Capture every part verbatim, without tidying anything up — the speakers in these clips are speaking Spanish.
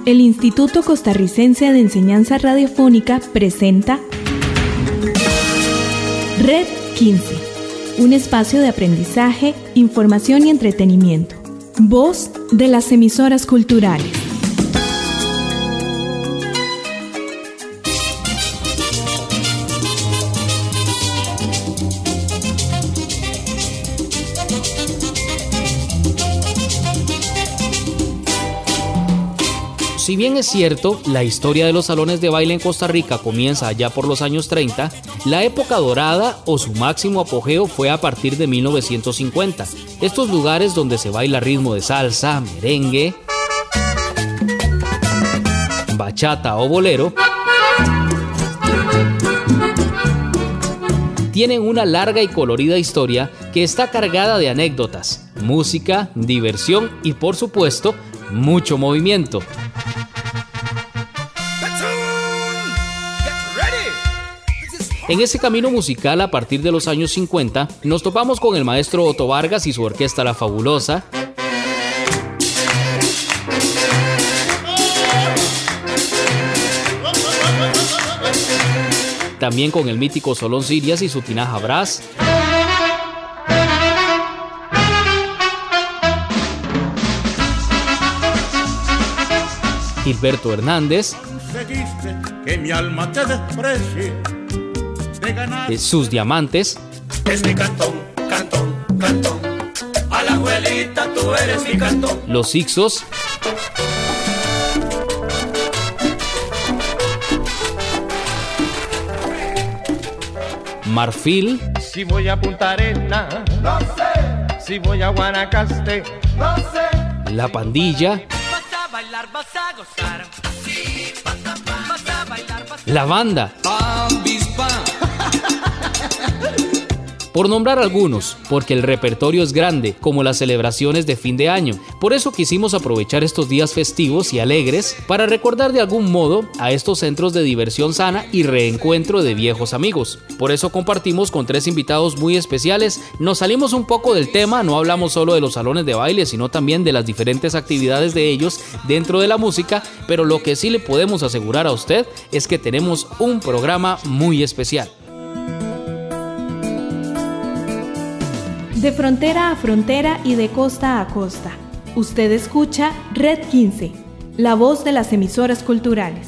el Instituto Costarricense de Enseñanza Radiofónica presenta Red quince, un espacio de aprendizaje, información y entretenimiento. Voz de las emisoras culturales. Si bien es cierto, la historia de los salones de baile en Costa Rica comienza allá por los años treinta, la época dorada o su máximo apogeo fue a partir de mil novecientos cincuenta. Estos lugares donde se baila ritmo de salsa, merengue, bachata o bolero tienen una larga y colorida historia que está cargada de anécdotas, música, diversión y, por supuesto, mucho movimiento. En ese camino musical, a partir de los años cincuenta, nos topamos con el maestro Otto Vargas y su orquesta La Fabulosa, también con el mítico Solón Sirias y su Tinaja Brass, Gilberto Hernández, que mi alma te desprecie, de ganar sus Diamantes, es mi cantón, cantón, cantón, a la abuelita tú eres mi cantón, Los Ixos, Marfil, si voy a Punta Arenas, no sé, si voy a Guanacaste, no sé, La Pandilla, Vas a bailar, vas a gozar. Sí, vas a, vas a bailar, vas a... La Banda, por nombrar algunos, porque el repertorio es grande, como las celebraciones de fin de año. Por eso quisimos aprovechar estos días festivos y alegres para recordar de algún modo a estos centros de diversión sana y reencuentro de viejos amigos. Por eso compartimos con tres invitados muy especiales. Nos salimos un poco del tema, no hablamos solo de los salones de baile, sino también de las diferentes actividades de ellos dentro de la música, pero lo que sí le podemos asegurar a usted es que tenemos un programa muy especial. De frontera a frontera y de costa a costa. Usted escucha Red quince, la voz de las emisoras culturales.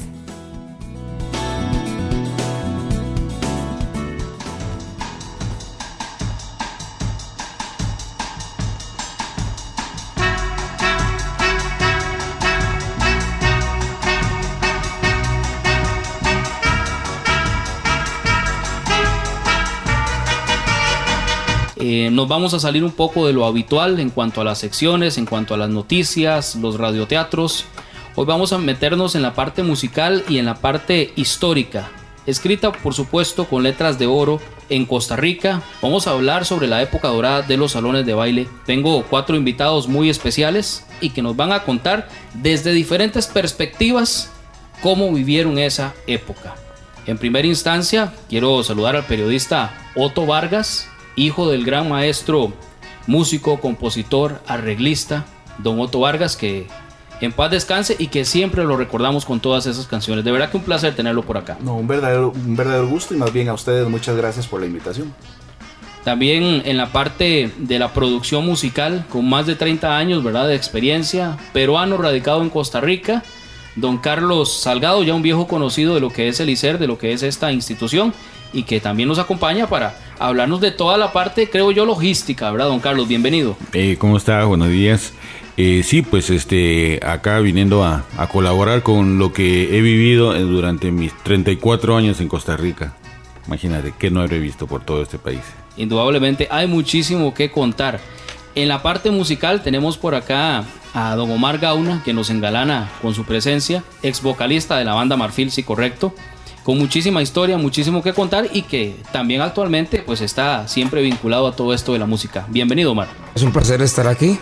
Eh, nos vamos a salir un poco de lo habitual en cuanto a las secciones, en cuanto a las noticias, los radioteatros. Hoy vamos a meternos en la parte musical y en la parte histórica, escrita por supuesto con letras de oro en Costa Rica. Vamos a hablar sobre la época dorada de los salones de baile. Tengo cuatro invitados muy especiales y que nos van a contar desde diferentes perspectivas cómo vivieron esa época. En primera instancia, quiero saludar al periodista Otto Vargas, hijo del gran maestro, músico, compositor, arreglista, don Otto Vargas, que en paz descanse y que siempre lo recordamos con todas esas canciones. De verdad que un placer tenerlo por acá. No, un verdadero, un verdadero gusto, y más bien a ustedes muchas gracias por la invitación. También en la parte de la producción musical, con más de treinta años, ¿verdad?, de experiencia, peruano radicado en Costa Rica, don Carlos Salgado, ya un viejo conocido de lo que es el I C E R, de lo que es esta institución, y que también nos acompaña para hablarnos de toda la parte, creo yo, logística, ¿verdad, don Carlos? Bienvenido. Eh, ¿Cómo está? Buenos días. Eh, sí, pues este, acá viniendo a, a colaborar con lo que he vivido durante mis treinta y cuatro años en Costa Rica. Imagínate, ¿qué no habré visto por todo este país? Indudablemente hay muchísimo que contar. En la parte musical tenemos por acá a don Omar Gauna, que nos engalana con su presencia, ex vocalista de la banda Marfil, sí, correcto, con muchísima historia, muchísimo que contar, y que también actualmente pues está siempre vinculado a todo esto de la música. Bienvenido, Omar. Es un placer estar aquí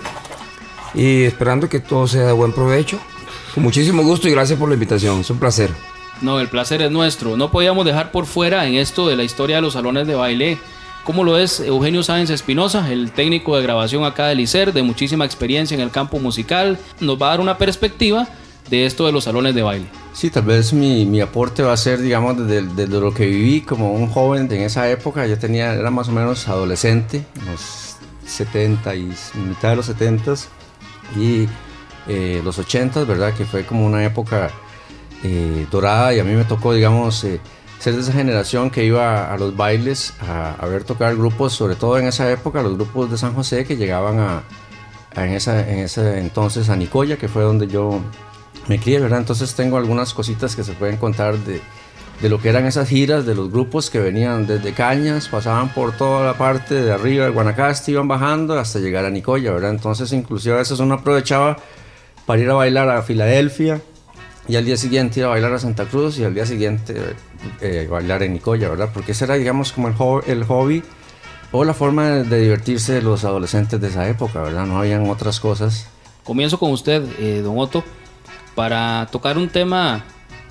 y esperando que todo sea de buen provecho. Con muchísimo gusto y gracias por la invitación, es un placer. No, el placer es nuestro. No podíamos dejar por fuera en esto de la historia de los salones de baile, como lo es Eugenio Sáenz Espinosa, el técnico de grabación acá del I C E R, de muchísima experiencia en el campo musical. Nos va a dar una perspectiva de esto de los salones de baile. Sí, tal vez mi, mi aporte va a ser, digamos, desde, desde lo que viví como un joven en esa época. Yo tenía, era más o menos adolescente, en los setenta y mitad de los setentas y eh, los ochentas, ¿verdad? Que fue como una época eh, dorada, y a mí me tocó, digamos, eh, ser de esa generación que iba a los bailes a, a ver tocar grupos, sobre todo en esa época, los grupos de San José que llegaban a, a en, esa, en ese entonces a Nicoya, que fue donde yo me crié, ¿verdad? Entonces tengo algunas cositas que se pueden contar de, de lo que eran esas giras de los grupos que venían desde Cañas, pasaban por toda la parte de arriba de Guanacaste, iban bajando hasta llegar a Nicoya, ¿verdad? Entonces inclusive a veces uno aprovechaba para ir a bailar a Filadelfia y al día siguiente ir a bailar a Santa Cruz y al día siguiente eh, bailar en Nicoya, ¿verdad? Porque ese era, digamos, como el hobby, el hobby o la forma de, de divertirse de los adolescentes de esa época, ¿verdad? No habían otras cosas. Comienzo con usted, eh, don Otto, para tocar un tema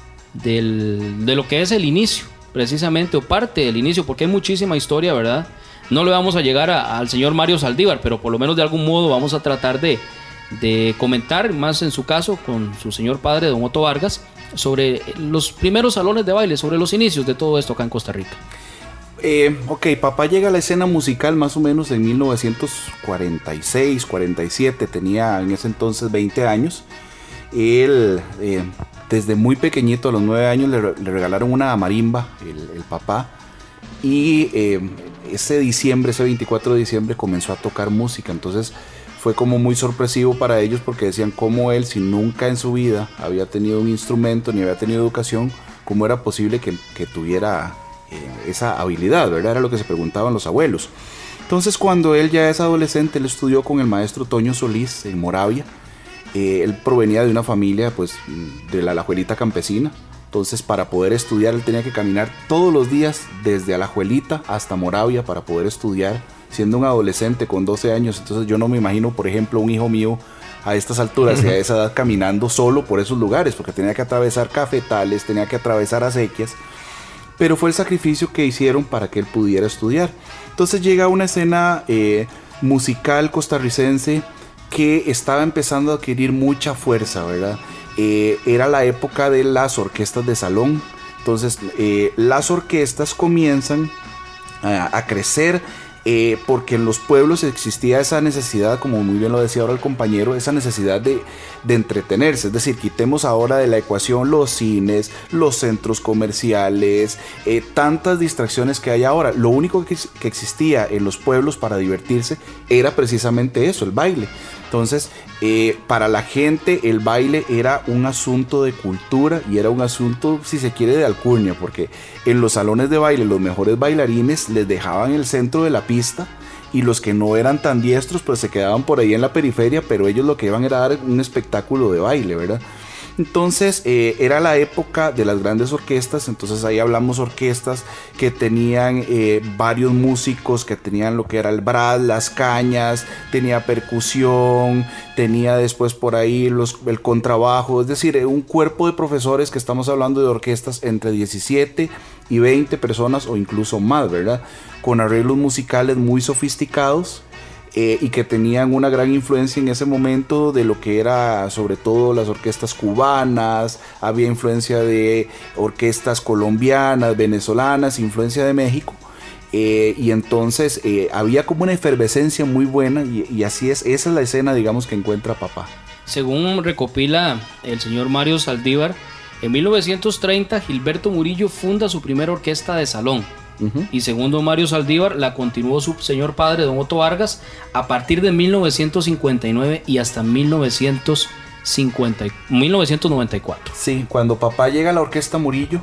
del, de lo que es el inicio, precisamente, o parte del inicio, porque hay muchísima historia, ¿verdad? No le vamos a llegar a, al señor Mario Saldívar, pero por lo menos de algún modo vamos a tratar de, de comentar, más en su caso, con su señor padre, don Otto Vargas, sobre los primeros salones de baile, sobre los inicios de todo esto acá en Costa Rica. Eh, ok, papá llega a la escena musical más o menos en mil novecientos cuarenta y seis, cuarenta y siete, tenía en ese entonces veinte años. Él, eh, desde muy pequeñito, a los nueve años, le, le regalaron una marimba, el, el papá, y eh, ese diciembre, ese veinticuatro de diciembre, comenzó a tocar música. Entonces fue como muy sorpresivo para ellos, porque decían cómo él, si nunca en su vida había tenido un instrumento ni había tenido educación, cómo era posible que, que tuviera eh, esa habilidad, ¿verdad? Era lo que se preguntaban los abuelos. Entonces, cuando él ya es adolescente, él estudió con el maestro Toño Solís en Moravia. Eh, él provenía de una familia, pues, de la Alajuelita campesina. Entonces, para poder estudiar, él tenía que caminar todos los días desde Alajuelita hasta Moravia para poder estudiar, siendo un adolescente con doce años. Entonces, yo no me imagino, por ejemplo, un hijo mío a estas alturas y a esa edad caminando solo por esos lugares, porque tenía que atravesar cafetales, tenía que atravesar acequias. Pero fue el sacrificio que hicieron para que él pudiera estudiar. Entonces, llega una escena eh, musical costarricense que estaba empezando a adquirir mucha fuerza, ¿verdad? Eh, era la época de las orquestas de salón. Entonces eh, las orquestas comienzan a, a crecer eh, porque en los pueblos existía esa necesidad, como muy bien lo decía ahora el compañero, esa necesidad de, de entretenerse. Es decir, quitemos ahora de la ecuación los cines, los centros comerciales, eh, tantas distracciones que hay ahora. Lo único que, que existía en los pueblos para divertirse era precisamente eso, el baile. Entonces, eh, para la gente el baile era un asunto de cultura y era un asunto, si se quiere, de alcurnia, porque en los salones de baile los mejores bailarines les dejaban el centro de la pista y los que no eran tan diestros pues se quedaban por ahí en la periferia, pero ellos lo que iban era dar un espectáculo de baile, ¿verdad? Entonces eh, era la época de las grandes orquestas. Entonces ahí hablamos orquestas que tenían eh, varios músicos, que tenían lo que era el brass, las cañas, tenía percusión, tenía después por ahí los, el contrabajo, es decir, un cuerpo de profesores, que estamos hablando de orquestas entre diecisiete y veinte personas o incluso más, ¿verdad? Con arreglos musicales muy sofisticados. Eh, y que tenían una gran influencia en ese momento de lo que era sobre todo las orquestas cubanas, había influencia de orquestas colombianas, venezolanas, influencia de México, eh, y entonces eh, había como una efervescencia muy buena y, y así es, esa es la escena, digamos, que encuentra papá. Según recopila el señor Mario Saldívar, en mil novecientos treinta Gilberto Murillo funda su primera orquesta de salón. Uh-huh. Y segundo Mario Saldívar, la continuó su señor padre, don Otto Vargas, a partir de mil novecientos cincuenta y nueve y hasta mil novecientos noventa y cuatro. Sí, cuando papá llega a la orquesta Murillo,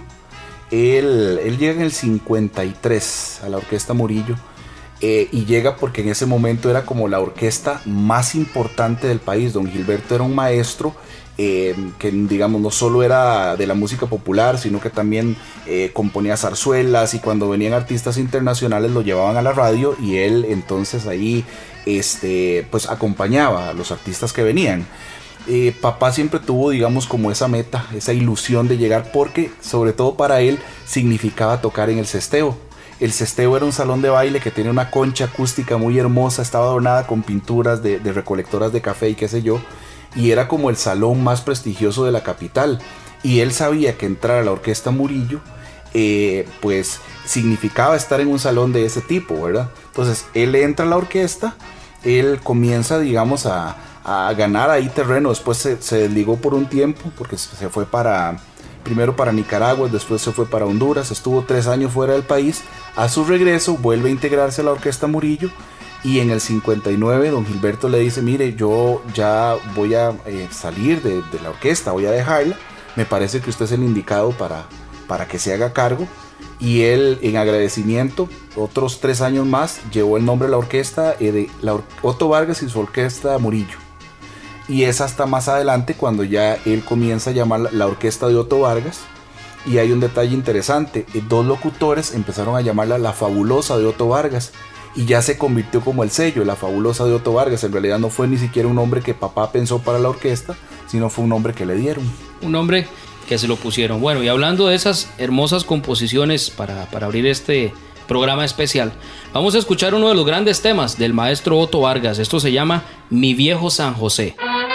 él, él llega en el cincuenta y tres a la orquesta Murillo, eh, y llega porque en ese momento era como la orquesta más importante del país. Don Gilberto era un maestro Eh, que digamos no solo era de la música popular, sino que también eh, componía zarzuelas, y cuando venían artistas internacionales lo llevaban a la radio y él entonces ahí este, pues acompañaba a los artistas que venían. Eh, papá siempre tuvo, digamos, como esa meta, esa ilusión de llegar, porque sobre todo para él significaba tocar en el Cesteo. El Cesteo era un salón de baile que tenía una concha acústica muy hermosa, estaba adornada con pinturas de, de recolectoras de café y qué sé yo. y era como el salón más prestigioso de la capital. Y él sabía que entrar a la Orquesta Murillo eh, pues significaba estar en un salón de ese tipo, ¿verdad? Entonces él entra a la orquesta, él comienza, digamos, a, a ganar ahí terreno. Después se, se desligó por un tiempo porque se fue para, primero para Nicaragua, después se fue para Honduras, estuvo tres años fuera del país. A su regreso vuelve a integrarse a la Orquesta Murillo, y en el cincuenta y nueve don Gilberto le dice: mire, yo ya voy a eh, salir de, de la orquesta, voy a dejarla, me parece que usted es el indicado para, para que se haga cargo. Y él, en agradecimiento, otros tres años más llevó el nombre de la orquesta eh, de la Or- Otto Vargas y su Orquesta Murillo. Y es hasta más adelante cuando ya él comienza a llamar la, la orquesta de Otto Vargas. Y hay un detalle interesante: eh, dos locutores empezaron a llamarla la Fabulosa de Otto Vargas, y ya se convirtió como el sello, la Fabulosa de Otto Vargas. En realidad no fue ni siquiera un nombre que papá pensó para la orquesta, sino fue un nombre que le dieron. Un nombre que se lo pusieron. Bueno, y hablando de esas hermosas composiciones para, para abrir este programa especial, vamos a escuchar uno de los grandes temas del maestro Otto Vargas. Esto se llama Mi Viejo San José.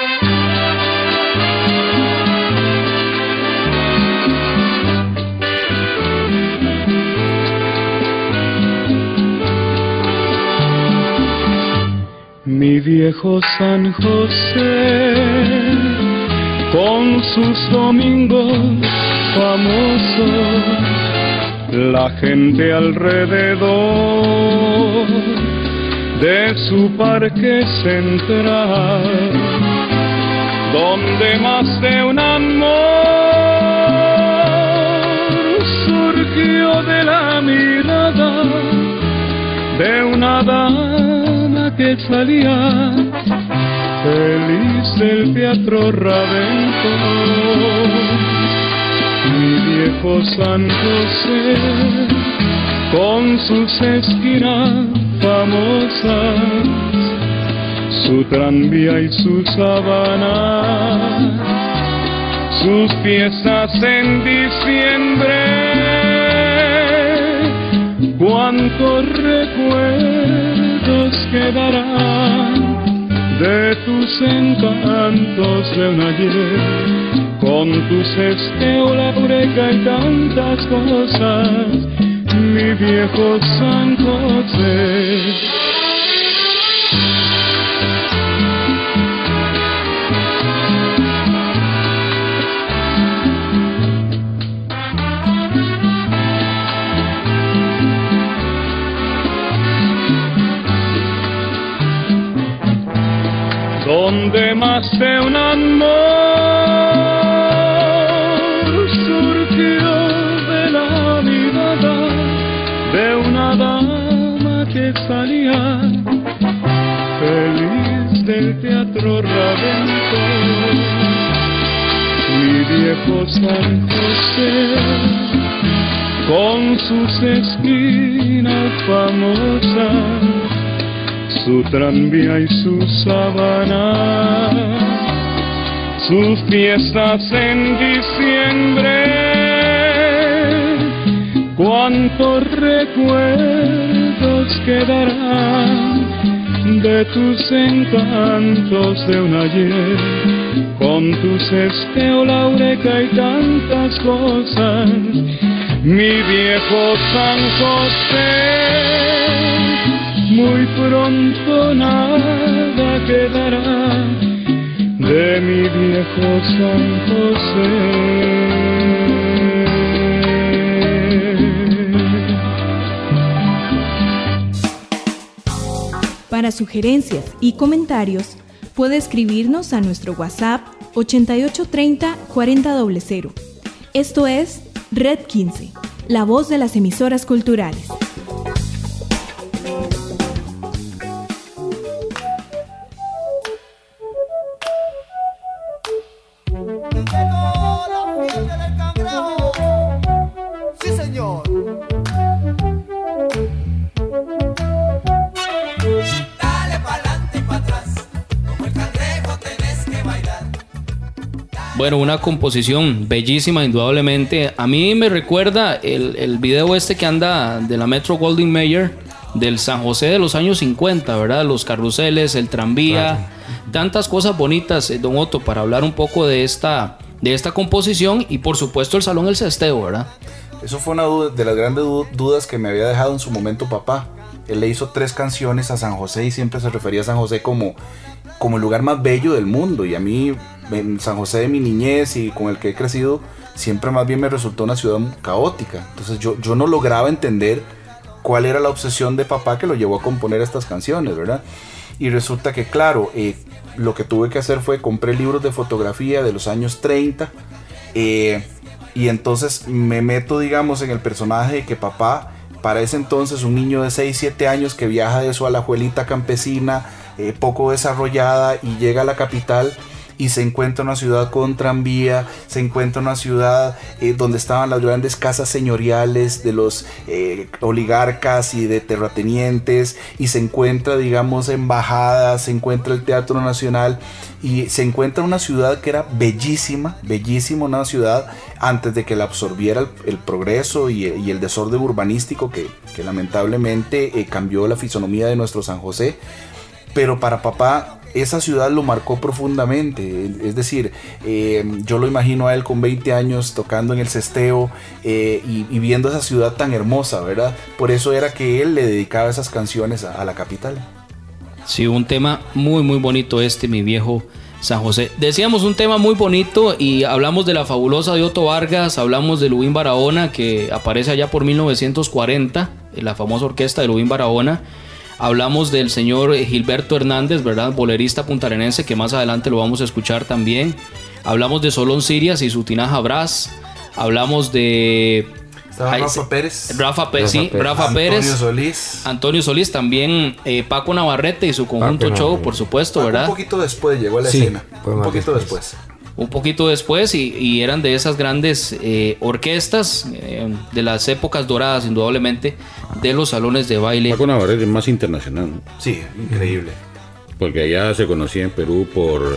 Mi viejo San José, con sus domingos famosos, la gente alrededor de su parque central, donde más de un amor surgió de la mirada de una dama que salía feliz del Teatro Raventós. Mi viejo San José, con sus esquinas famosas, su tranvía y su sabana, sus fiestas en diciembre. Cuántos recuerdos quedarán de tus encantos de un ayer, con tus esteo, laureca y tantas cosas, mi viejo San José. Donde más de un amor surgió de la mirada de una dama que salía feliz del Teatro Raventós. Mi viejo San José, con sus esquinas famosas, su tranvía y su sabana, sus fiestas en diciembre. Cuántos recuerdos quedarán de tus encantos de un ayer, con tus esteo, laureca y tantas cosas, mi viejo San José. Muy pronto nada quedará de mi viejo San José. Para sugerencias y comentarios, puede escribirnos a nuestro WhatsApp ochenta y ocho treinta cuarenta cero cero. Esto es Red quince, la voz de las emisoras culturales. Bueno, una composición bellísima, indudablemente. A mí me recuerda el, el video este que anda de la Metro Goldwyn Mayer, del San José de los años cincuenta, ¿verdad? Los carruseles, el tranvía, claro. tantas cosas bonitas, eh, don Otto, para hablar un poco de esta, de esta composición y por supuesto el Salón El Cesteo, ¿verdad? Eso fue una duda, de las grandes dudas que me había dejado en su momento papá. Él le hizo tres canciones a San José y siempre se refería a San José como, como el lugar más bello del mundo. Y a mí, en San José de mi niñez y con el que he crecido, siempre más bien me resultó una ciudad caótica. Entonces yo, yo no lograba entender cuál era la obsesión de papá que lo llevó a componer estas canciones, ¿verdad? Y resulta que, claro, eh, lo que tuve que hacer fue compré libros de fotografía de los años treinta, eh, y entonces me meto, digamos, en el personaje de que papá, para ese entonces un niño de seis, siete años que viaja de su alajuelita campesina, eh, poco desarrollada, y llega a la capital y se encuentra una ciudad con tranvía, se encuentra una ciudad eh, donde estaban las grandes casas señoriales de los eh, oligarcas y de terratenientes, y se encuentra, digamos, embajadas, se encuentra el Teatro Nacional, y se encuentra una ciudad que era bellísima, bellísima, una ciudad antes de que la absorbiera el, el progreso y, y el desorden urbanístico que, que lamentablemente eh, cambió la fisonomía de nuestro San José. Pero para papá esa ciudad lo marcó profundamente, es decir, eh, yo lo imagino a él con veinte años tocando en el Cesteo eh, y, y viendo esa ciudad tan hermosa, ¿verdad? Por eso era que él le dedicaba esas canciones a, a la capital. Sí, un tema muy muy bonito este, mi viejo San José. Decíamos un tema muy bonito y hablamos de la fabulosa de Otto Vargas, hablamos de Lubín Barahona, que aparece allá por mil novecientos cuarenta, en la famosa orquesta de Lubín Barahona. Hablamos del señor Gilberto Hernández, ¿verdad? Bolerista puntarenense, que más adelante lo vamos a escuchar también. Hablamos de Solón Sirias y su tinaja brass. Hablamos de... Estaba Rafa Pérez. Rafa, Pe- Rafa sí, Pérez. Rafa Antonio Pérez. Solís. Antonio Solís. También eh, Paco Navarrete y su conjunto Paco show, Navarrete. por supuesto, Paco ¿verdad? Un poquito después llegó a la Sí, escena. fue Un más poquito después. después. Un poquito después y, y eran de esas grandes eh, orquestas eh, de las épocas doradas, indudablemente, de los salones de baile. Paco Navarrete es más internacional, ¿no? Sí, increíble. Porque allá se conocía en Perú por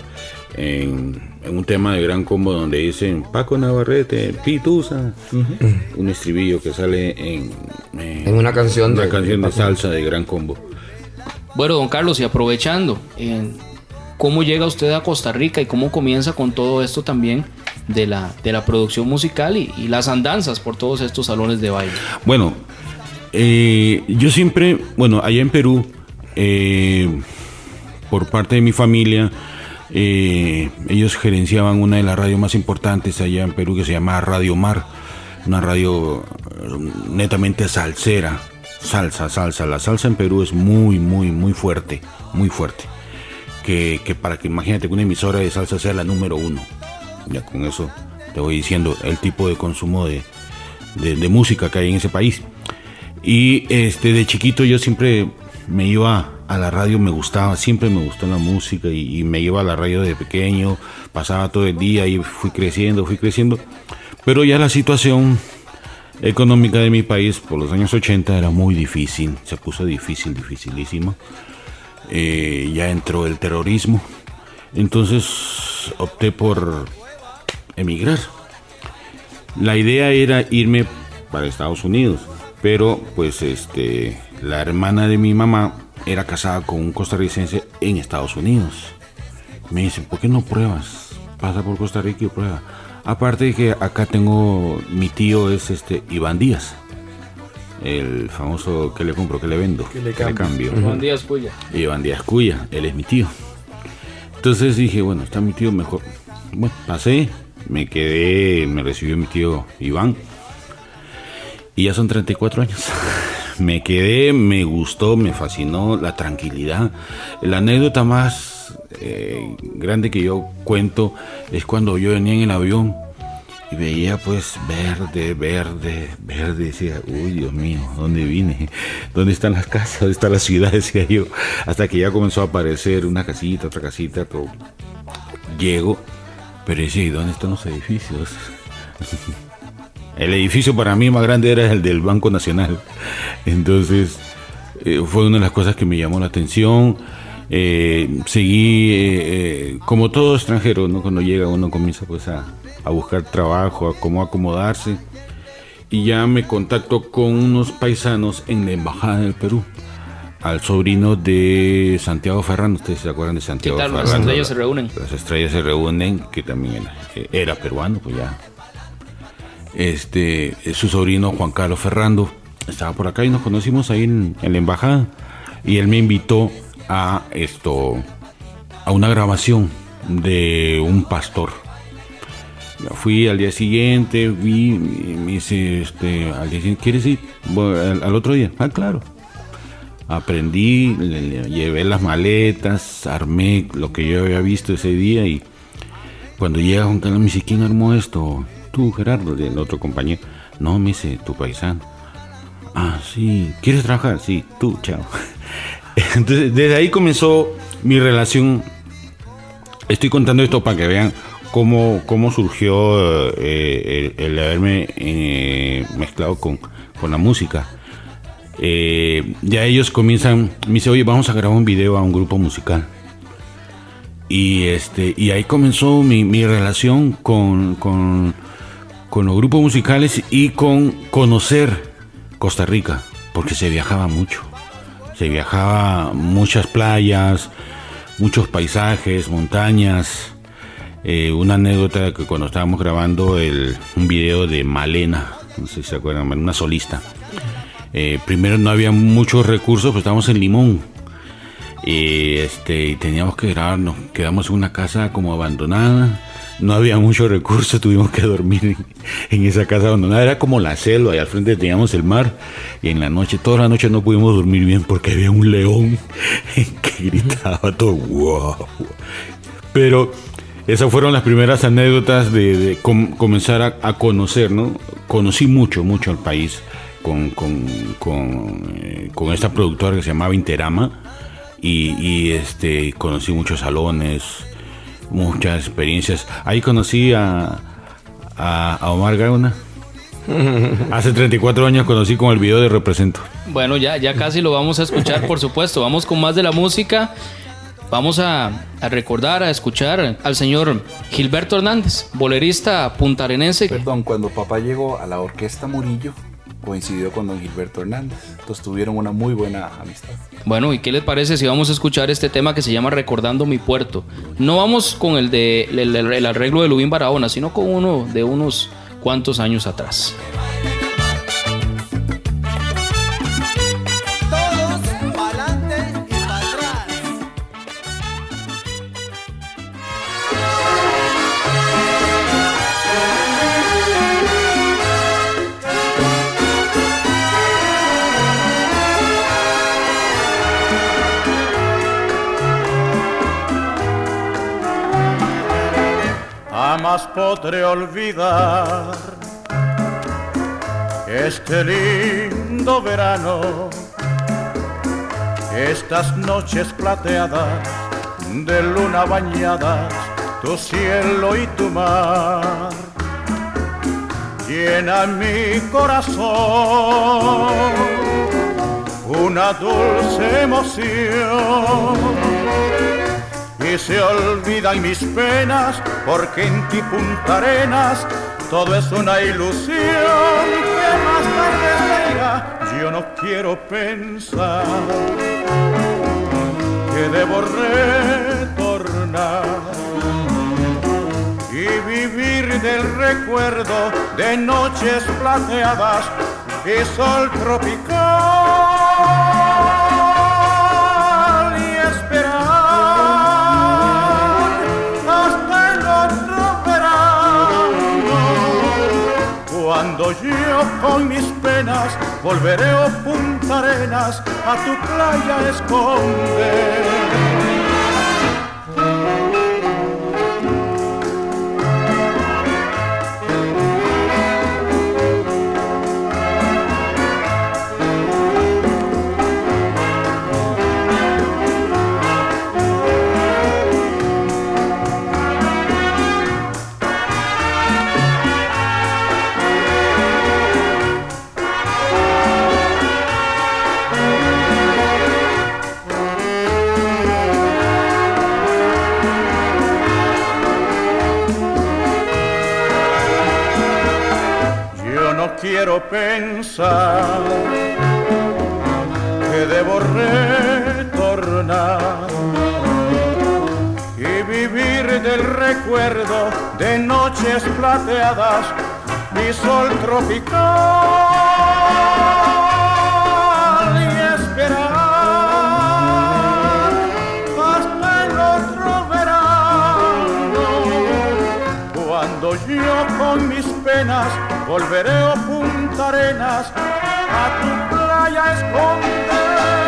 en, en un tema de Gran Combo donde dicen Paco Navarrete, Pitusa, uh-huh. un estribillo que sale en, en, en una canción una de, canción de, de salsa de Gran Combo. Bueno, don Carlos, y aprovechando, eh, ¿cómo llega usted a Costa Rica y cómo comienza con todo esto también de la, de la producción musical y, y las andanzas por todos estos salones de baile? Bueno, eh, yo siempre, bueno, allá en Perú, eh, por parte de mi familia, eh, ellos gerenciaban una de las radios más importantes allá en Perú que se llamaba Radio Mar, una radio netamente salsera, salsa, salsa. La salsa en Perú es muy, muy, muy fuerte, muy fuerte. Que, que para que imagínate que una emisora de salsa sea la número uno. Ya con eso te voy diciendo el tipo de consumo de, de, de música que hay en ese país. Y este de chiquito yo siempre me iba a la radio, me gustaba, siempre me gustó la música y, y me iba a la radio de pequeño, pasaba todo el día y fui creciendo, fui creciendo. Pero ya la situación económica de mi país por los años ochenta era muy difícil, se puso difícil, dificilísima. Eh, ya entró el terrorismo, entonces opté por emigrar. La idea era irme para Estados Unidos, pero pues este la hermana de mi mamá era casada con un costarricense en Estados Unidos. Me dicen, ¿por qué no pruebas? Pasa por Costa Rica y prueba. Aparte de que acá tengo, mi tío es este Iván Díaz, el famoso que le compro, que le vendo, que le cambio. cambio. Iván Díaz Cuya. Iván Díaz Cuya, él es mi tío. Entonces dije, bueno, está mi tío mejor. Bueno, pasé, me quedé, me recibió mi tío Iván. Y ya son treinta y cuatro años. Me quedé, me gustó, me fascinó la tranquilidad. La anécdota más eh, grande que yo cuento es cuando yo venía en el avión y veía pues verde, verde, verde, decía, uy Dios mío, ¿dónde vine? ¿Dónde están las casas? ¿Dónde está la ciudad? Decía yo, hasta que ya comenzó a aparecer una casita, otra casita, todo. Llego, pero decía, ¿y dónde están los edificios? El edificio para mí más grande era el del Banco Nacional. Entonces eh, fue una de las cosas que me llamó la atención. Eh, seguí eh, eh, como todo extranjero, ¿no? Cuando llega uno comienza pues a, a buscar trabajo, a cómo acomodarse, y ya me contacto con unos paisanos en la embajada del Perú. al sobrino de Santiago Ferrando. ¿Ustedes se acuerdan de Santiago Ferrando? Ferrando? Las estrellas se reúnen. Las estrellas se reúnen, que también era, era peruano, pues ya. Este, su sobrino Juan Carlos Ferrando estaba por acá y nos conocimos ahí en, en la embajada. Y él me invitó a esto, a una grabación de un pastor. Fui al día siguiente, vi, me dice, este, al día siguiente, ¿quieres ir? Al, al otro día, ah, claro. Aprendí, le, le, llevé las maletas, armé lo que yo había visto ese día y cuando llega Juan Carlos me dice, ¿quién armó esto? Tú, Gerardo, el otro compañero. No, me dice, tu paisano. Ah, sí, ¿quieres trabajar? Sí, tú, chao. Entonces, desde ahí comenzó mi relación. Estoy contando esto para que vean cómo, cómo surgió eh, el, el haberme eh, mezclado con, con la música. Eh, ya ellos comienzan, me dice, oye, vamos a grabar un video a un grupo musical. Y este y ahí comenzó mi, mi relación con, con, con los grupos musicales y con conocer Costa Rica, porque se viajaba mucho. Se viajaba muchas playas, muchos paisajes, montañas. Eh, una anécdota que cuando estábamos grabando el, un video de Malena, no sé si se acuerdan, una solista. Eh, primero no había muchos recursos, pues estábamos en Limón. Y este, y teníamos que grabar, nos quedamos en una casa como abandonada. No había muchos recursos, tuvimos que dormir en, en esa casa abandonada. Era como la selva y al frente teníamos el mar. Y en la noche, toda la noche no pudimos dormir bien porque había un león que gritaba todo wow. Pero esas fueron las primeras anécdotas de, de com- comenzar a, a conocer, ¿no? Conocí mucho, mucho el país con, con, con, eh, con esta productora que se llamaba Interama. Y, y este, conocí muchos salones, muchas experiencias. Ahí conocí a, a, a Omar Gauna. Hace treinta y cuatro años conocí con el video de Represento. Bueno, ya, ya casi lo vamos a escuchar, por supuesto. Vamos con más de la música. Vamos a, a recordar, a escuchar al señor Gilberto Hernández, bolerista puntarenense. Perdón, cuando papá llegó a la Orquesta Murillo, coincidió con don Gilberto Hernández. Entonces tuvieron una muy buena amistad. Bueno, ¿y qué les parece si vamos a escuchar este tema que se llama Recordando mi puerto? No vamos con el de el, el, el arreglo de Lubín Barahona, sino con uno de unos cuantos años atrás. Todos pa'lante y para atrás. Jamás podré olvidar este lindo verano, estas noches plateadas de luna bañadas, tu cielo y tu mar. Llena mi corazón una dulce emoción. Y se olvidan mis penas, porque en ti Punta Arenas todo es una ilusión. Que más tarde llega, yo no quiero pensar que debo retornar y vivir del recuerdo de noches plateadas y sol tropical. Cuando yo con mis penas volveré, oh Punta Arenas, a tu playa esconder. Quiero pensar que debo retornar y vivir del recuerdo de noches plateadas y sol tropical y esperar hasta el otro verano, cuando yo con mis penas volveré a Punta Arenas a tu playa a esconder.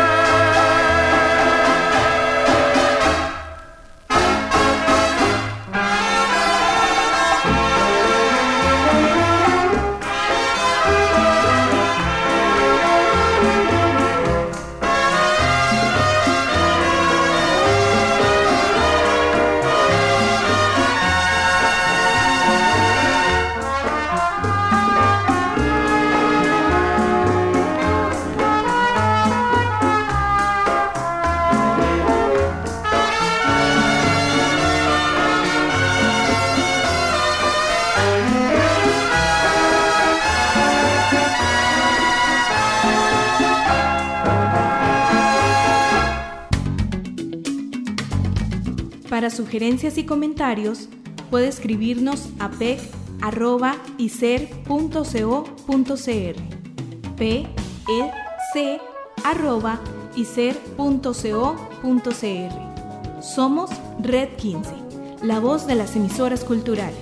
Para sugerencias y comentarios, puede escribirnos a p e c arroba i c e r punto co punto c r p e c arroba i c e r punto co punto c r. Somos Red quince, la voz de las emisoras culturales.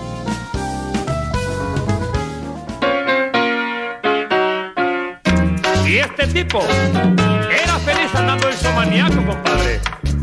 Y este tipo era feliz andando en su maníaco, compadre.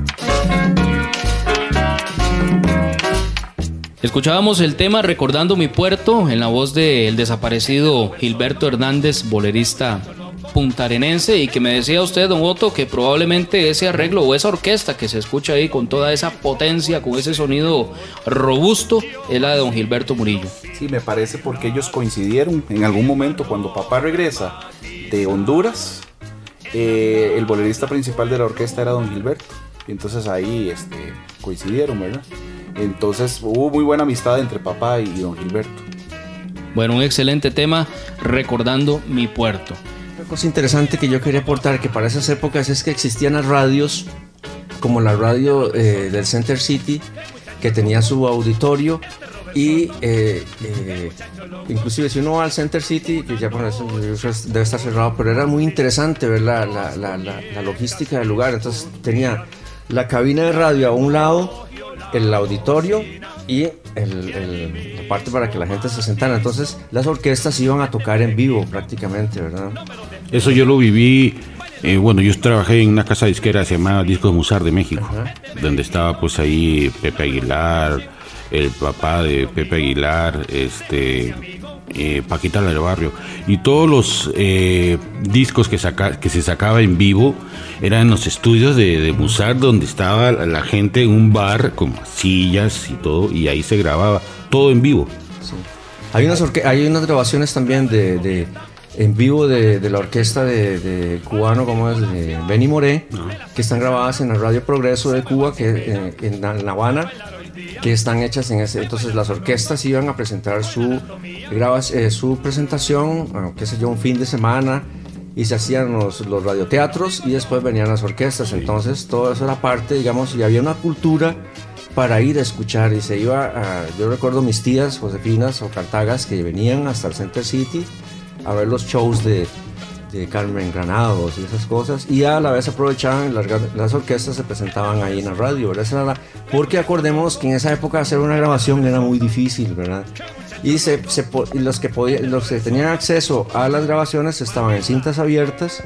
Escuchábamos el tema Recordando mi puerto en la voz del desaparecido Gilberto Hernández, bolerista puntarenense, y que me decía usted, don Otto, que probablemente ese arreglo o esa orquesta que se escucha ahí con toda esa potencia, con ese sonido robusto, es la de don Gilberto Murillo. Sí, me parece porque ellos coincidieron en algún momento cuando papá regresa de Honduras, eh, el bolerista principal de la orquesta era don Gilberto, y entonces ahí este, coincidieron, ¿verdad? Entonces hubo muy buena amistad entre papá y don Gilberto. Bueno, un excelente tema, Recordando mi puerto. Una cosa interesante que yo quería aportar, que para esas épocas es que existían las radios, como la radio eh, del Center City, que tenía su auditorio, y eh, eh, inclusive si uno va al Center City, que ya por eso debe estar cerrado, pero era muy interesante ver la, la, la, la, la logística del lugar. Entonces tenía la cabina de radio a un lado, el auditorio y el, el, la parte para que la gente se sentara. Entonces las orquestas iban a tocar en vivo prácticamente, ¿verdad? Eso yo lo viví, eh, bueno, yo trabajé en una casa disquera que se llamaba Discos Musar de México. Ajá. Donde estaba pues ahí Pepe Aguilar, el papá de Pepe Aguilar, este eh, Paquita la del Barrio, y todos los eh, discos que, saca, que se sacaba en vivo eran en los estudios de, de Musar, donde estaba la gente en un bar con sillas y todo, y ahí se grababa todo en vivo. Sí. Hay unas orque- hay unas grabaciones también de, de en vivo de, de la orquesta de, de cubano, como es de Benny Moré, uh-huh. que están grabadas en el Radio Progreso de Cuba, que eh, en, en La Habana, que están hechas en ese. Entonces las orquestas iban a presentar su grabas, eh, su presentación, bueno, qué sé yo, un fin de semana, y se hacían los, los radioteatros y después venían las orquestas. Entonces todo eso era parte, digamos, y había una cultura para ir a escuchar, y se iba a, yo recuerdo mis tías Josefinas o Cartagas que venían hasta el Center City a ver los shows de, de Carmen Granados y esas cosas, y a la vez aprovechaban, las, las orquestas se presentaban ahí en la radio, ¿verdad? Esa era la, porque acordemos que en esa época hacer una grabación era muy difícil, ¿verdad? Y, se, se, y los, que podían, los que tenían acceso a las grabaciones estaban en cintas abiertas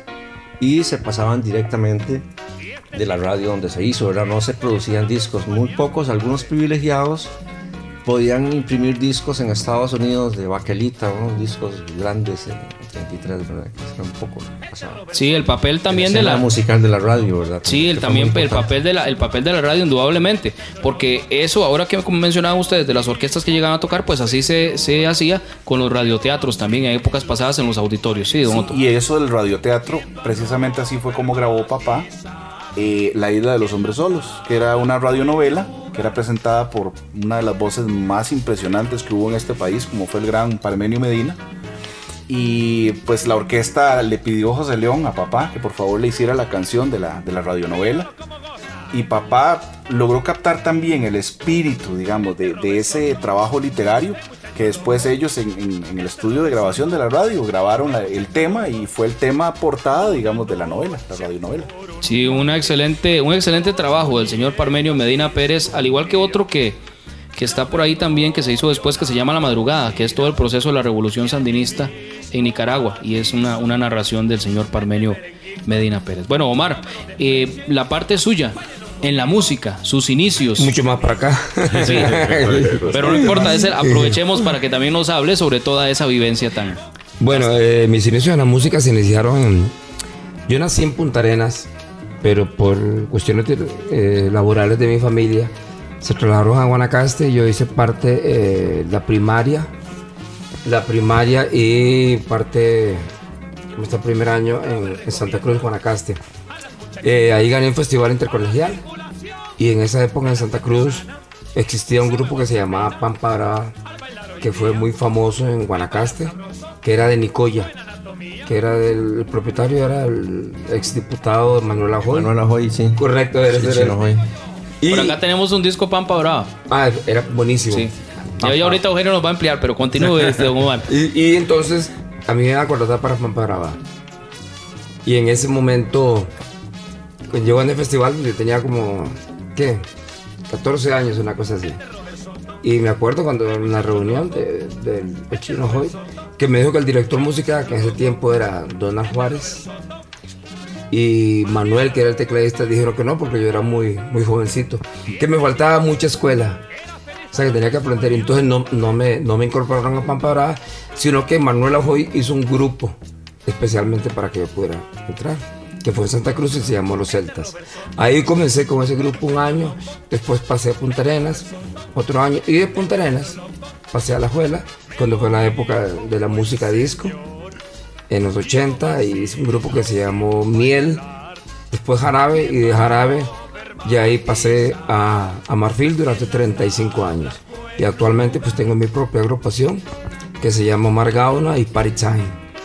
y se pasaban directamente de la radio donde se hizo, ¿verdad? No se producían discos, muy pocos, algunos privilegiados podían imprimir discos en Estados Unidos de baquelita, unos discos grandes en treinta y tres, ¿verdad? Que era un poco pasado. Sí, el papel también de la musical de la radio, ¿verdad? Sí, el también el papel de la el papel de la radio indudablemente, porque eso ahora que como mencionaban ustedes de las orquestas que llegaban a tocar, pues así se, se hacía con los radioteatros también en épocas pasadas en los auditorios. Sí, don sí, Otto. Y eso del radioteatro, precisamente así fue como grabó papá eh, La Isla de los Hombres Solos, que era una radionovela que era presentada por una de las voces más impresionantes que hubo en este país, como fue el gran Parmenio Medina. Y pues la orquesta le pidió a José León, a papá, que por favor le hiciera la canción de la, de la radionovela. Y papá logró captar también el espíritu, digamos, de, de ese trabajo literario, que después ellos en, en, en el estudio de grabación de la radio grabaron la, el tema, y fue el tema portada, digamos, de la novela, la radionovela. Sí, una excelente, un excelente trabajo del señor Parmenio Medina Pérez, al igual que otro que, que está por ahí también, que se hizo después, que se llama La Madrugada, que es todo el proceso de la revolución sandinista en Nicaragua, y es una, una narración del señor Parmenio Medina Pérez. Bueno, Omar, eh, la parte suya en la música, sus inicios. Mucho más para acá. Sí, pero no importa, ese, aprovechemos para que también nos hable sobre toda esa vivencia tan... Bueno, eh, mis inicios en la música se iniciaron en... Yo nací en Punta Arenas, pero por cuestiones de, eh, laborales de mi familia se trasladaron a Guanacaste. Yo hice parte eh, la primaria, la primaria y parte, nuestro primer año en, en Santa Cruz, Guanacaste. Eh, ahí gané un festival intercolegial, y en esa época en Santa Cruz existía un grupo que se llamaba Pampa Brava, que fue muy famoso en Guanacaste, que era de Nicoya, que era del el propietario, era el exdiputado Manuel Ajoy. Manuel Ajoy, sí. Correcto, era, sí, era, era. Ajoy. Y por acá tenemos un disco Pampa Brava. Ah, era buenísimo. Sí. Ya, ya ahorita Eugenio nos va a ampliar, pero continúe este Omar. y, y entonces a mí me iba a contratar para Pampa Brava, y en ese momento cuando llegó en el festival yo tenía como, ¿qué? catorce años, una cosa así. Y me acuerdo cuando en la reunión del de, de Chino Hoy, que me dijo que el director musical, que en ese tiempo era Donald Juárez, y Manuel, que era el tecladista, dijeron que no, porque yo era muy, muy jovencito, que me faltaba mucha escuela, o sea que tenía que aprender. Y entonces no, no, me, no me incorporaron a Pampa Brava, sino que Manuel Ajoy hizo un grupo especialmente para que yo pudiera entrar, que fue en Santa Cruz y se llamó Los Celtas. Ahí comencé con ese grupo un año, después pasé a Punta Arenas, otro año, y de Punta Arenas pasé a La Juela, cuando fue la época de la música disco, en los ochenta, y hice un grupo que se llamó Miel, después Jarabe, y de Jarabe ya ahí pasé a, a Marfil durante treinta y cinco años. Y actualmente pues tengo mi propia agrupación que se llama Margaona y Party Time,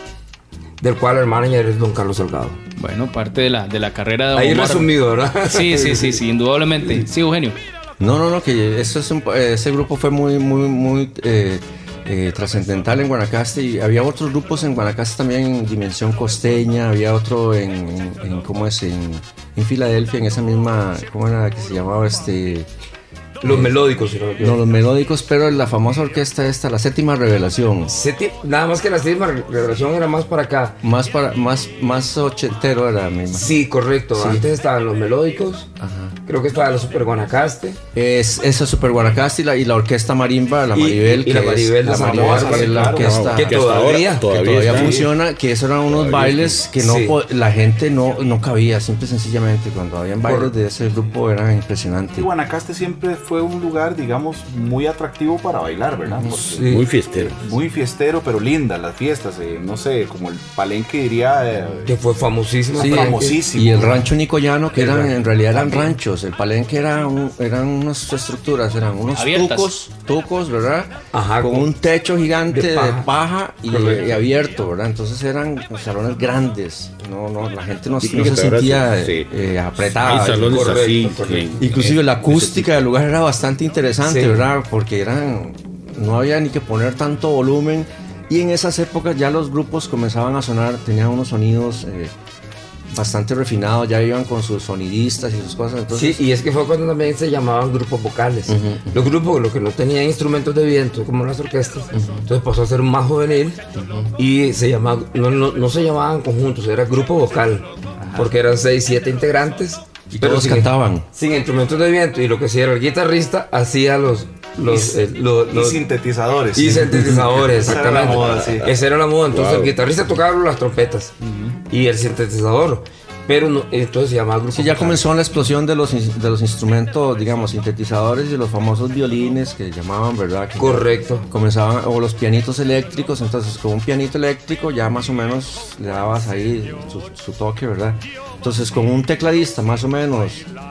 del cual el manager es don Carlos Salgado. Bueno, parte de la, de la carrera de Omar. Ahí resumido, ¿verdad? Sí, sí, sí, sí, indudablemente. Sí, Eugenio. No, no, no, que eso es un, ese grupo fue muy, muy, muy eh, eh, trascendental en Guanacaste, y había otros grupos en Guanacaste también en Dimensión Costeña, había otro en, en, en ¿cómo es? En, en Filadelfia, en esa misma, ¿cómo era que se llamaba este? Los melódicos, si no, no, los melódicos, pero la famosa orquesta esta, la Séptima Revelación. Seti, nada más que la Séptima Revelación era más para acá. Más para, más, más ochentero era misma. Sí, correcto. Sí. Antes estaban los melódicos. Ajá. Creo que estaba la Super Guanacaste. Es esa Super Guanacaste y la, y la orquesta Marimba, la Maribel. Y, y, y la Maribel, la Maribel, que es la orquesta que, que todavía, todavía, que todavía funciona, que esos eran unos todavía bailes que no sí. la gente no, no cabía, simple y sencillamente. Cuando habían bailes Por, de ese grupo era impresionante. Y Guanacaste siempre fue un lugar, digamos, muy atractivo para bailar, ¿verdad? Sí. Muy fiestero. Muy fiestero, pero linda las fiestas, eh, no sé, como el Palenque diría... Eh, que fue famosísimo. Sí, famosísimo. Y el rancho nicoyano, que eran, en realidad eran ranchos. El Palenque era un, eran unas estructuras, eran unos abiertas. tucos, tucos, ¿verdad? Ajá, con, con un techo gigante de paja, de paja y, y abierto, ¿verdad? Entonces eran salones grandes. No, no, la gente no, no se sentía sí. eh, apretada. Hay salones correcto, así. Correcto. Sí. Inclusive la acústica del lugar era bastante interesante, sí. ¿verdad? Porque eran, no había ni que poner tanto volumen, y en esas épocas ya los grupos comenzaban a sonar, tenían unos sonidos eh, bastante refinados, ya iban con sus sonidistas y sus cosas. Entonces... Sí, y es que fue cuando también se llamaban grupos vocales. Uh-huh, uh-huh. Los grupos, los que no tenían instrumentos de viento, como las orquestas, uh-huh. entonces pasó a ser más juvenil, uh-huh. y se llamaba, no, no, no se llamaban conjuntos, era grupo vocal, uh-huh. porque eran seis, siete integrantes. Y pero todos sin, cantaban. Sin instrumentos de viento, y lo que hacía era el guitarrista, hacía los... Los, y, eh, los, los, y sintetizadores. Y sintetizadores, exactamente. Esa era la moda, sí. Esa era la moda. Entonces wow. el guitarrista tocaba las trompetas uh-huh. y el sintetizador. Pero no, entonces se llamaba grupo. Sí, ya comenzó la explosión de los, de los instrumentos, digamos, sintetizadores y los famosos violines que llamaban, ¿verdad? Que correcto. Comenzaban, o los pianitos eléctricos. Entonces, con un pianito eléctrico ya más o menos le dabas ahí su, su toque, ¿verdad? Entonces, con un tecladista más o menos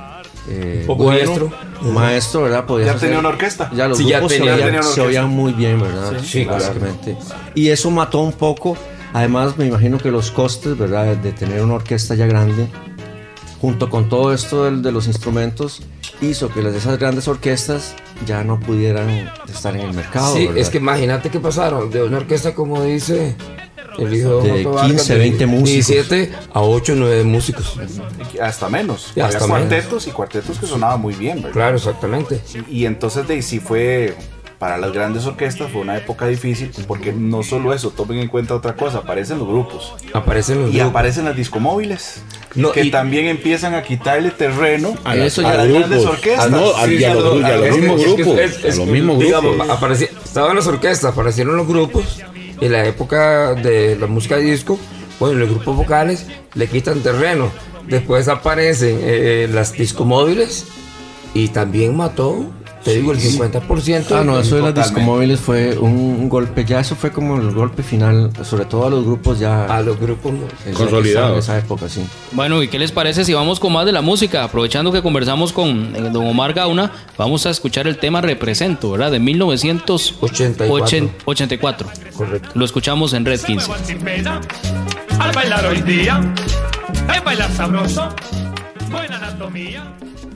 eh, Poco bueno, maestro. un maestro, ¿verdad? Podías ¿Ya tenía hacer- una orquesta? Ya los Sí, ya grupos se, tenía- oían, tenía una se orquesta. oían muy bien, ¿verdad? Sí, sí, claro. básicamente. Y eso mató un poco. Además, me imagino que los costes, ¿verdad? De tener una orquesta ya grande, junto con todo esto del- de, los instrumentos, hizo que las, esas grandes orquestas ya no pudieran estar en el mercado. Sí, ¿verdad? es que imagínate que pasaron de una orquesta, como dice el hijo De Otto Vargas, quince, de veinte músicos. diecisiete a ocho, nueve músicos. Hasta menos. Y hasta Había menos. cuartetos y cuartetos que sonaban muy bien, ¿verdad? Claro, exactamente. Y entonces de ahí sí fue, para las grandes orquestas fue una época difícil, porque no solo eso, tomen en cuenta otra cosa, aparecen los grupos. Aparecen los Y grupos. aparecen las discomóviles, No, que y- también empiezan a quitarle terreno A las- Eso a ya- las grandes grupos. orquestas. Ah, no, a- Sí, y a sí, los, no, y a los Es que- mismos es que- grupos. es- es- A los mismos digamos, grupos. apareci- estaban las orquestas, aparecieron los grupos. En la época de la música disco, bueno, los grupos vocales le quitan terreno. Después aparecen eh, las discomóviles y también mató, te digo, el cincuenta por ciento. Ah, no, eso de las Totalmente. discomóviles fue un, un golpe, ya eso fue como el golpe final, sobre todo a los grupos ya A los grupos. eh, Consolidados. En esa época, sí. Bueno, ¿y qué les parece si vamos con más de la música? Aprovechando que conversamos con eh, don Omar Gauna, vamos a escuchar el tema Represento, ¿verdad? De mil novecientos ochenta y cuatro. ochenta y cuatro. Correcto. Lo escuchamos en Red Se quince. muevan sin pena al bailar hoy día. Es bailar sabroso, buena anatomía.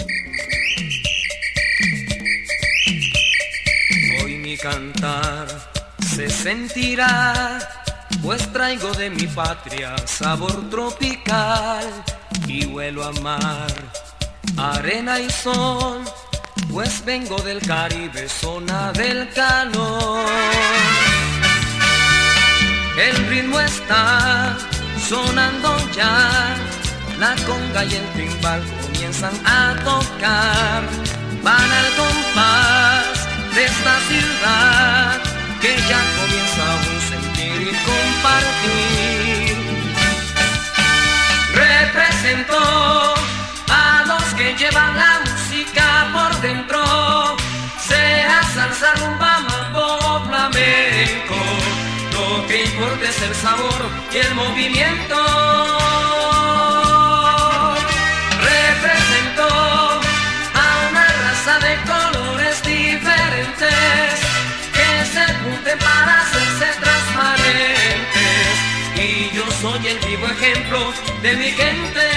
Hoy mi cantar se sentirá, pues traigo de mi patria sabor tropical y huelo a mar, arena y sol, pues vengo del Caribe, zona del calor. El ritmo está sonando ya, la conga y el timbal comienzan a tocar, van al compás de esta ciudad que ya comienza un sentir y compartir. Represento a los que llevan la música por dentro, sea salsa, rumba, mambo, flamenco. Lo que importa es el sabor y el movimiento. Represento a una raza de colores diferentes que se junten para hacerse transparentes. Y yo soy el vivo ejemplo de mi gente.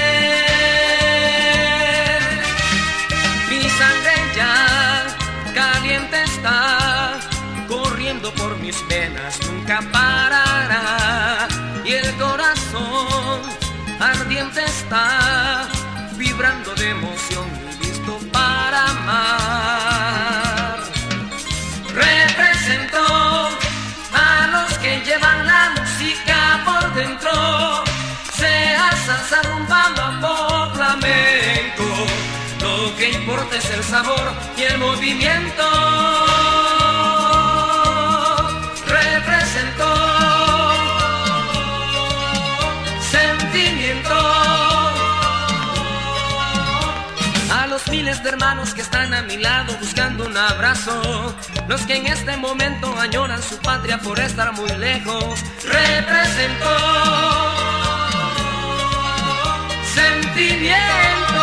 Mi sangre ya caliente está, corriendo por mis venas nunca parará, y el corazón ardiente está, vibrando de emoción y listo para amar. Represento a los que llevan la música por dentro, sea salsa, rumba, mambo, flamenco. Lo que importa es el sabor y el movimiento. Represento sentimiento a los miles de hermanos que están a mi lado buscando un abrazo, los que en este momento añoran su patria por estar muy lejos. Represento sentimiento,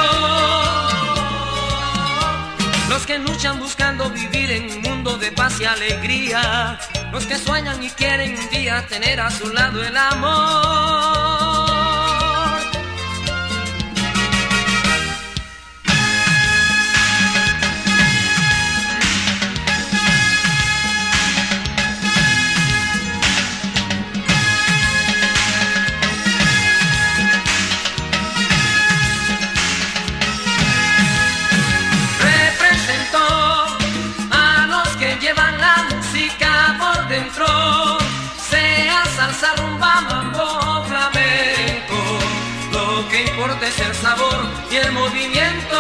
los que luchan buscando vivir en un mundo de paz y alegría, los que sueñan y quieren un día tener a su lado el amor. Sea salsa, rumba, mambo, flamenco. Lo que importa es el sabor y el movimiento.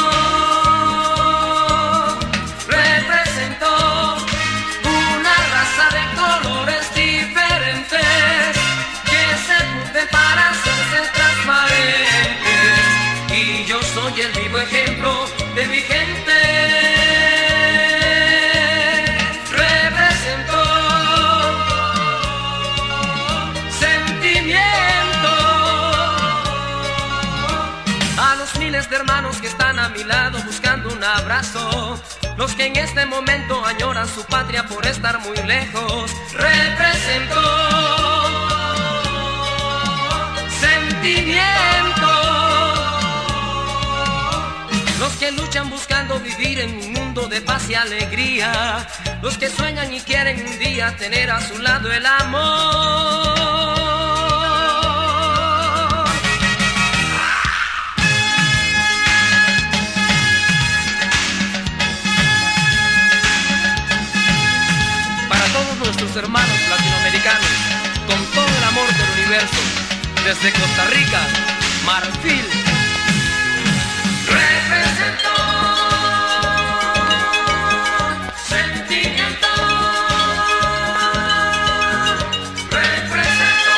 Represento una raza de colores diferentes que se junten para hacerse transparentes. Y yo soy el vivo ejemplo de mi gente. De hermanos que están a los que en este momento añoran su patria por estar muy lejos. Representó sentimiento, los que luchan buscando vivir en un mundo de paz y alegría, los que sueñan y quieren un día tener a su lado el amor. Para todos nuestros hermanos latinoamericanos, con todo el amor del universo, desde Costa Rica, Marfil, representó sentimiento, representó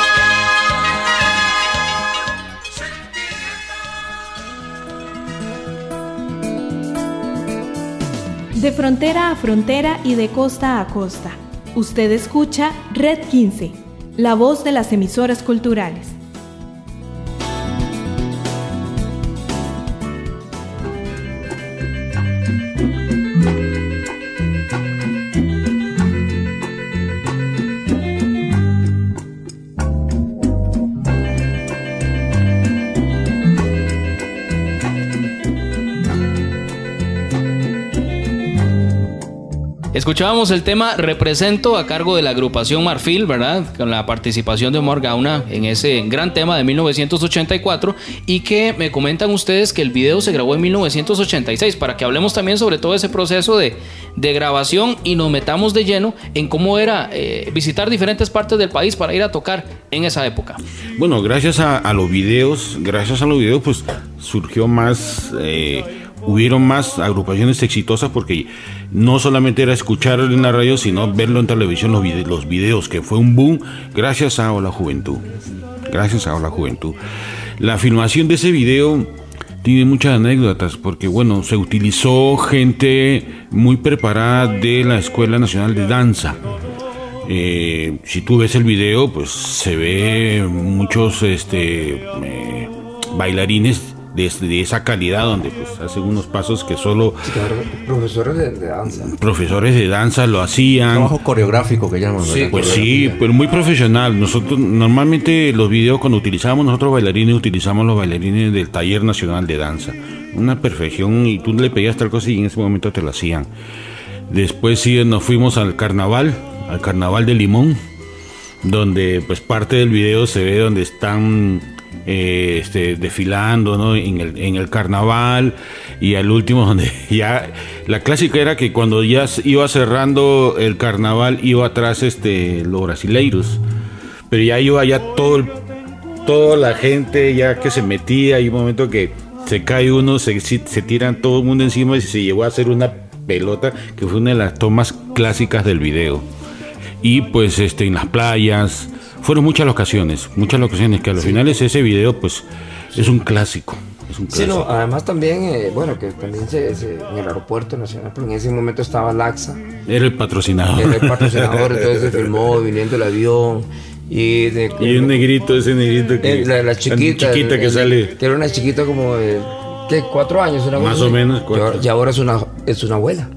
sentimiento. De frontera a frontera y de costa a costa, usted escucha Red quince, la voz de las emisoras culturales. Escuchábamos el tema Represento a cargo de la agrupación Marfil, ¿verdad? Con la participación de Omar Gauna en ese gran tema de mil novecientos ochenta y cuatro, y que me comentan ustedes que el video se grabó en mil novecientos ochenta y seis, para que hablemos también sobre todo ese proceso de, de grabación y nos metamos de lleno en cómo era eh, visitar diferentes partes del país para ir a tocar en esa época. Bueno, gracias a, a los videos, gracias a los videos pues surgió más... Eh, hubieron más agrupaciones exitosas porque no solamente era escuchar en la radio, sino verlo en televisión, los videos, los videos que fue un boom gracias a Hola Juventud. Gracias a Hola Juventud. La filmación de ese video tiene muchas anécdotas porque, bueno, se utilizó gente muy preparada de la Escuela Nacional de Danza. Eh, si tú ves el video, pues se ve muchos este, eh, bailarines De, de esa calidad, donde pues hacen unos pasos que solo sí, claro, profesores de, de danza profesores de danza lo hacían, trabajo coreográfico que llaman, sí, pues sí, pero muy profesional. Nosotros normalmente los videos cuando utilizamos nosotros bailarines utilizamos los bailarines del Taller Nacional de Danza, una perfección, y tú le pedías tal cosa y en ese momento te lo hacían. Después sí nos fuimos al carnaval al carnaval de Limón, donde pues parte del video se ve donde están Eh, este, desfilando, ¿no? en, el, en el carnaval, y al último donde ya la clásica era que cuando ya iba cerrando el carnaval iba atrás este, los brasileiros, pero ya iba ya todo el, toda la gente ya que se metía, y un momento que se cae uno, se, se tiran todo el mundo encima y se llevó a hacer una pelota, que fue una de las tomas clásicas del video. Y pues este, en las playas fueron muchas ocasiones, muchas ocasiones que a los sí. finales ese video pues es un clásico. Es un clásico. Sí, no, además también, eh, bueno, que también se, se, en el aeropuerto nacional, pero en ese momento estaba Laxa. Era el patrocinador. Era el patrocinador, entonces se filmó viniendo el avión. Y, de, y un negrito, ese negrito que... La, la chiquita. La chiquita el, que el, sale. Que era una chiquita como de, ¿qué? Cuatro años. Una Más o menos. Y ahora, y ahora es una, es una abuela.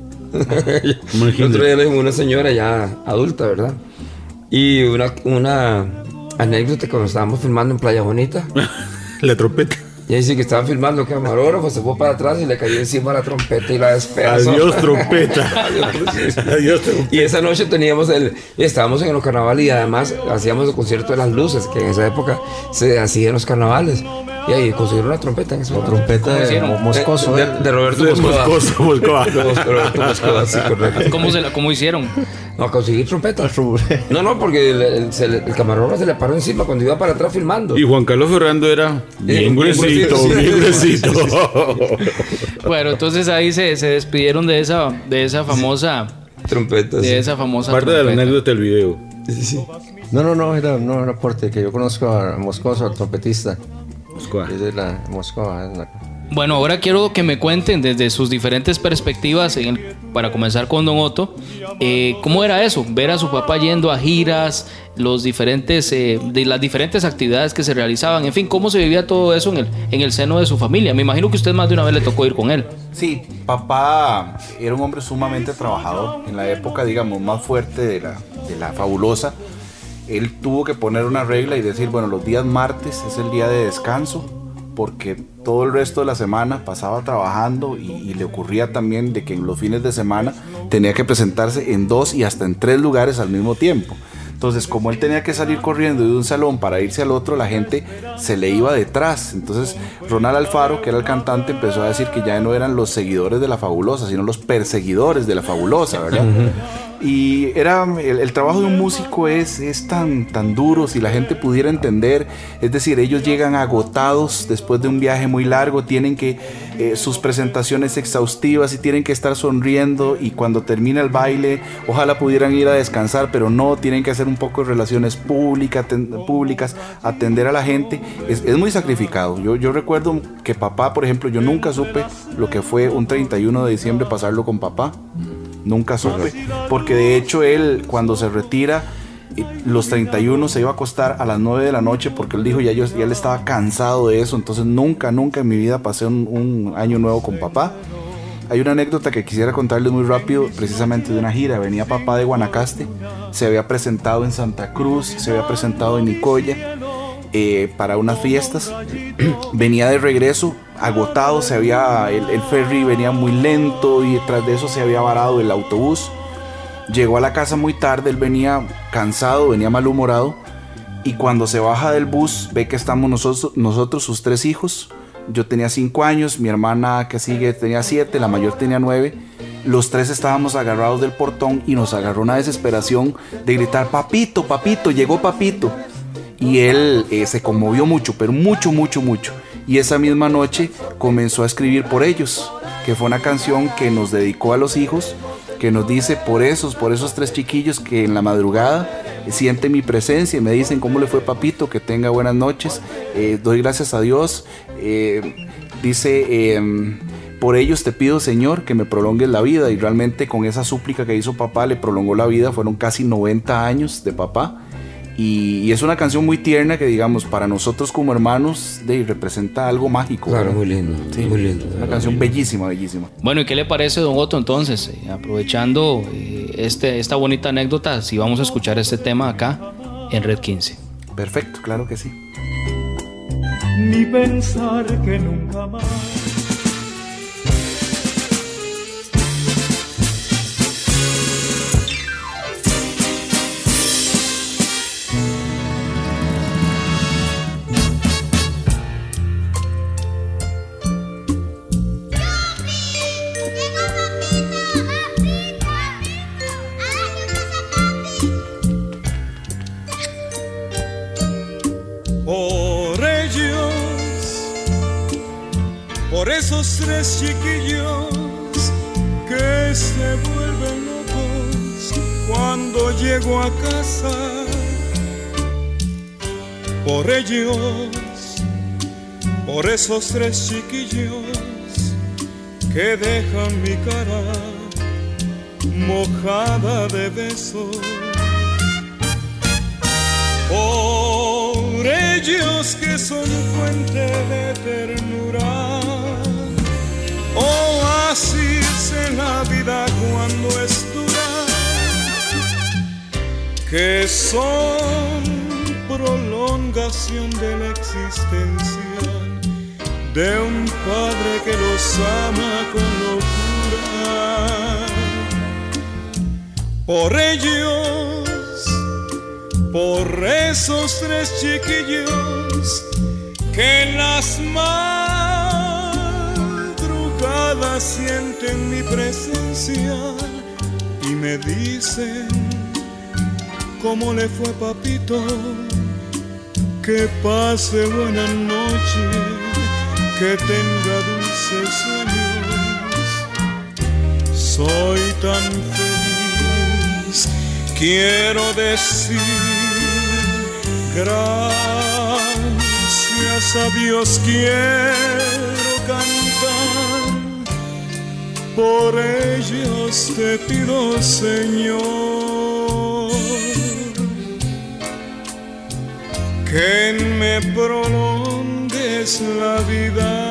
El otro día le vimos una señora ya adulta, ¿verdad? Y una, una anécdota cuando estábamos filmando en Playa Bonita. La trompeta. Y ahí sí que estaban filmando, el camarógrafo se fue para atrás y le cayó encima la trompeta y la despedazó. Adiós trompeta. Adiós, Adiós trompeta. Y esa noche teníamos el, estábamos en los carnavales y además hacíamos el concierto de las luces, que en esa época se hacía en los carnavales. Y ahí consiguieron una trompeta en ese momento. Trompeta de Moscoso. De, de, de Roberto de Moscova. Moscoso, Moscova. Roberto Moscova, sí, correcto. ¿Cómo, se la, ¿Cómo hicieron? No, conseguir trompeta. No, no, porque el, el, el, el camarógrafo se le paró encima cuando iba para atrás filmando. Y Juan Carlos Ferrando era bien gruesito, bien gruesito. Bueno, entonces ahí se, se despidieron de esa, de esa famosa trompeta. De sí. esa famosa parte trompeta. de la anécdota del video. Sí, sí. No, no, no, era no, un aporte que yo conozco a Moscoso, al trompetista. Moscova. Es de la Moscova. Es la... Bueno, ahora quiero que me cuenten desde sus diferentes perspectivas, en el, para comenzar con Don Otto, eh, ¿cómo era eso? Ver a su papá yendo a giras, los diferentes, eh, de las diferentes actividades que se realizaban, en fin, ¿cómo se vivía todo eso en el, en el seno de su familia? Me imagino que usted más de una vez le tocó ir con él. Sí, papá era un hombre sumamente trabajador. En la época, digamos, más fuerte de la, de la Fabulosa, él tuvo que poner una regla y decir, bueno, los días martes es el día de descanso, porque todo el resto de la semana pasaba trabajando y, y le ocurría también de que en los fines de semana tenía que presentarse en dos y hasta en tres lugares al mismo tiempo. Entonces, como él tenía que salir corriendo de un salón para irse al otro, la gente se le iba detrás. Entonces, Ronald Alfaro, que era el cantante, empezó a decir que ya no eran los seguidores de la Fabulosa, sino los perseguidores de la Fabulosa, ¿verdad? Uh-huh. Y era, el, el trabajo de un músico es, es tan, tan duro, si la gente pudiera entender. Es decir, ellos llegan agotados después de un viaje muy largo, tienen que, eh, sus presentaciones exhaustivas y tienen que estar sonriendo, y cuando termina el baile, ojalá pudieran ir a descansar, pero no, tienen que hacer un poco de relaciones pública, ten, públicas, atender a la gente. Es, es muy sacrificado. Yo, yo recuerdo que papá, por ejemplo, yo nunca supe lo que fue un treinta y uno de diciembre pasarlo con papá. Nunca supe, porque de hecho él cuando se retira los treinta y uno se iba a acostar a las nueve de la noche, porque él dijo ya, yo, ya él estaba cansado de eso. Entonces nunca, nunca en mi vida pasé un, un año nuevo con papá. Hay una anécdota que quisiera contarles muy rápido, precisamente de una gira. Venía papá de Guanacaste, se había presentado en Santa Cruz, se había presentado en Nicoya eh, para unas fiestas. Venía de regreso agotado, se había, el, el ferry venía muy lento y tras de eso se había varado el autobús. Llegó a la casa muy tarde, él venía cansado, venía malhumorado, y cuando se baja del bus ve que estamos nosotros, nosotros sus tres hijos. Yo tenía cinco años, mi hermana que sigue tenía siete, la mayor tenía nueve. Los tres estábamos agarrados del portón y nos agarró una desesperación de gritar: papito, papito, llegó papito. Y él eh, se conmovió mucho, pero mucho, mucho, mucho. Y esa misma noche comenzó a escribir Por Ellos, que fue una canción que nos dedicó a los hijos, que nos dice por esos, por esos tres chiquillos que en la madrugada eh, sienten mi presencia y me dicen cómo le fue papito, que tenga buenas noches, eh, doy gracias a Dios, eh, dice... Eh, por ellos te pido, Señor, que me prolongues la vida. Y realmente con esa súplica que hizo papá le prolongó la vida. Fueron casi noventa años de papá. Y, y es una canción muy tierna que, digamos, para nosotros como hermanos de, representa algo mágico. Claro, muy lindo, sí, muy lindo. Una canción bellísima, bellísima. Bueno, ¿y qué le parece, Don Otto, entonces? Eh, aprovechando eh, este, esta bonita anécdota, si vamos a escuchar este tema acá en Red quince. Perfecto, claro que sí. Ni pensar que nunca más esos tres chiquillos que se vuelven locos cuando llego a casa. Por ellos, por esos tres chiquillos que dejan mi cara mojada de besos. Por ellos que son fuente de ternura, oasis en la vida cuando es dura, que son prolongación de la existencia de un padre que los ama con locura. Por ellos, por esos tres chiquillos que en las madrugadas sienten mi presencia y me dicen cómo le fue papito, que pase buena noche, que tenga dulces sueños. Soy tan feliz, quiero decir gracias a Dios, quiero cantar por ellos te pido, Señor, que me prolongues la vida.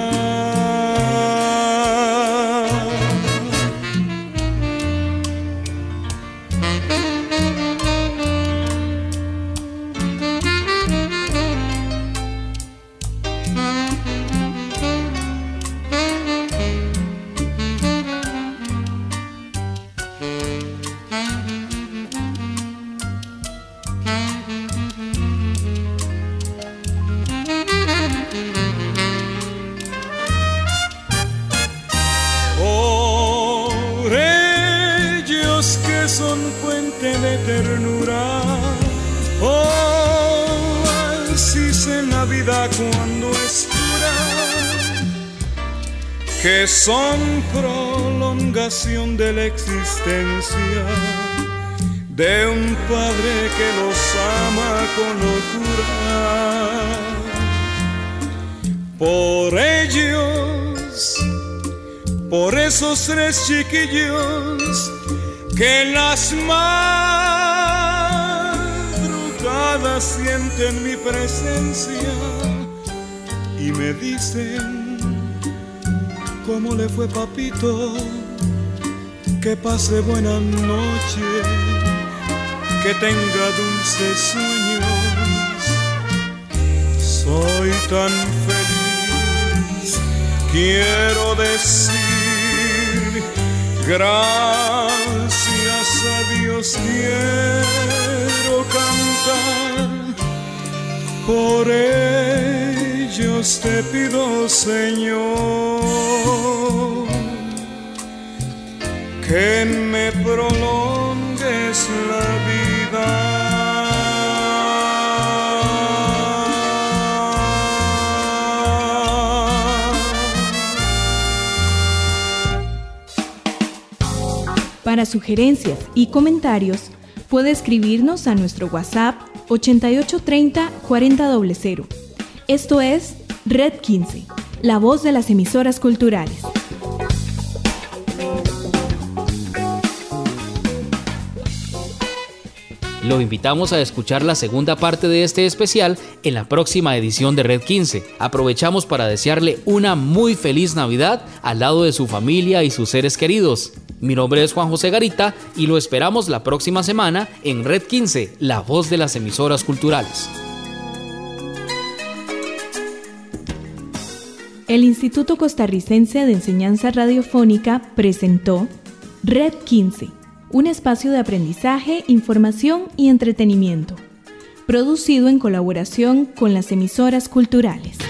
Son fuente de ternura, oasis en la vida cuando es dura, que son prolongación de la existencia de un padre que los ama con locura. Por ellos, por esos tres chiquillos que en las madrugadas sienten mi presencia y me dicen cómo le fue papito, que pase buena noche, que tenga dulces sueños. Soy tan feliz, quiero decir gracias a Dios, quiero cantar, por ellos te pido, Señor, que me prolongues la vida. Para sugerencias y comentarios, puede escribirnos a nuestro WhatsApp ochenta y ocho treinta cuarenta cero. Esto es Red quince, la voz de las emisoras culturales. Lo invitamos a escuchar la segunda parte de este especial en la próxima edición de Red quince. Aprovechamos para desearle una muy feliz Navidad al lado de su familia y sus seres queridos. Mi nombre es Juan José Garita y lo esperamos la próxima semana en Red quince, la voz de las emisoras culturales. El Instituto Costarricense de Enseñanza Radiofónica presentó Red quince, un espacio de aprendizaje, información y entretenimiento, producido en colaboración con las emisoras culturales.